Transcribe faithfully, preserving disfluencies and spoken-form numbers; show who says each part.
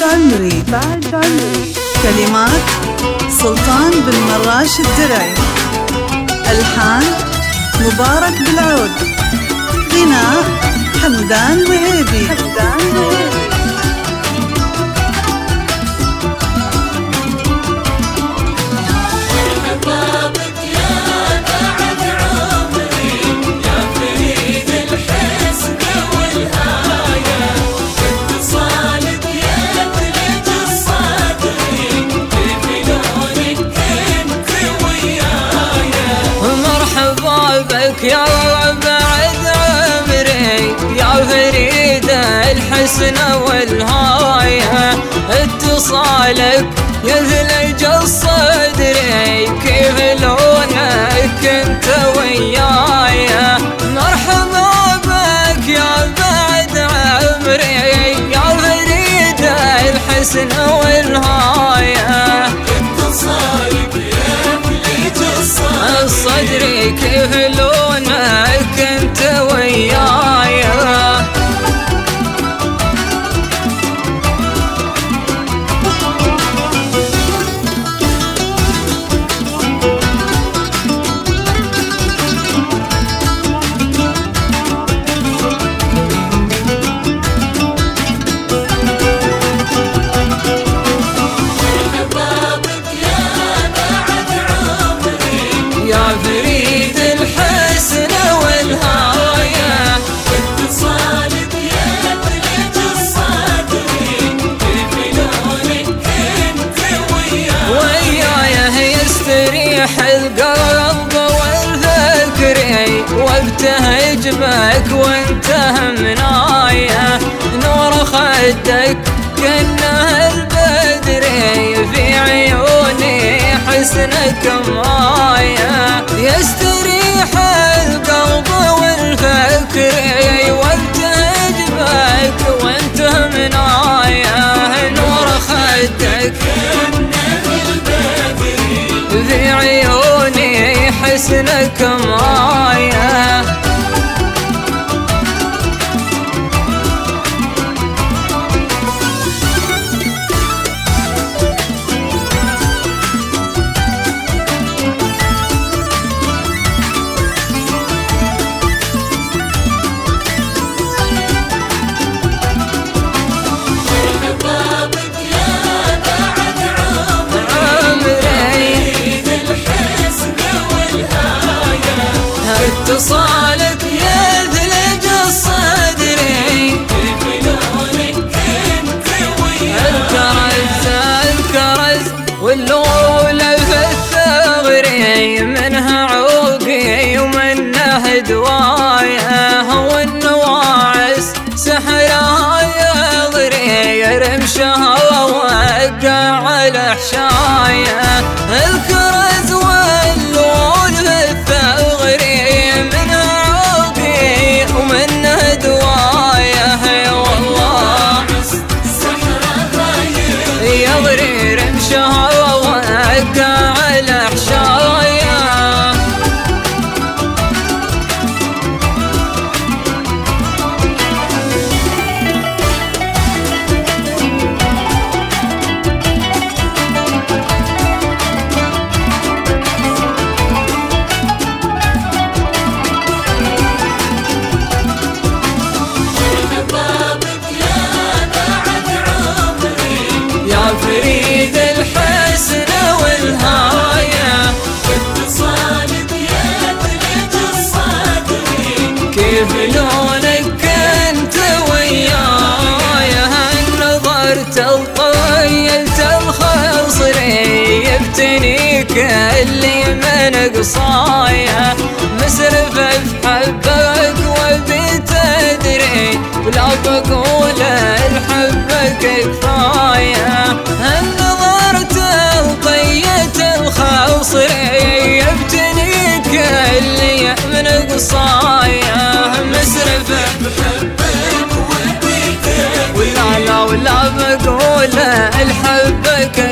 Speaker 1: تاج عمري. تاج عمري. كلمات سلطان بن مراش الدرعي. ألحان مبارك بالعود. غناء حمدان وهيبي. حمدان وهيبي.
Speaker 2: يا بعد عمري يا فريد الحسن والهاية، اتصالك يثلج الصدر كيف لونك انت ويايا. مرحبا بك يا بعد عمري يا فريد الحسن والهاية، اتصالك يثلج الصدر كيف لونك انت ويايا. يا فريد الحسن والهاية، اتصالك يثلج الصدر كيف لونك انت ويايا. يستريح القلب والفكر وابتهج بك وانت منايا. نور خدك كأنه البدر في عيوني حسنك مايا. يستريح القلب والفكر وابتهج بك وانت منايا. نور خدك في عيوني حسنك مايا. اتصالك يثلج الصدر كيف لونك انت ويايا. الكرز الكرز واللولة في الثغر منها عوقي ومنها دوايا. والنواعس سحرها يضري رمشها وقع على حشايا. الكرز واللول في الثغر ومنه دوايا. والله يضري رمشها ووقع على حشايا. فريد الحسن والهاية، اتصالك يثلج الصدر كيف لونك انت ويايا. نظرت الطيلت الخصر يبتنيك اللي من قصايا. مسرف في حبك وبتدري ولا بقول الحبك كفاية. نظرت الطية الخصر يبتنيك اللي من قصايا. مسرف بحبك وبتدري ولا لا ولا بقول الحبك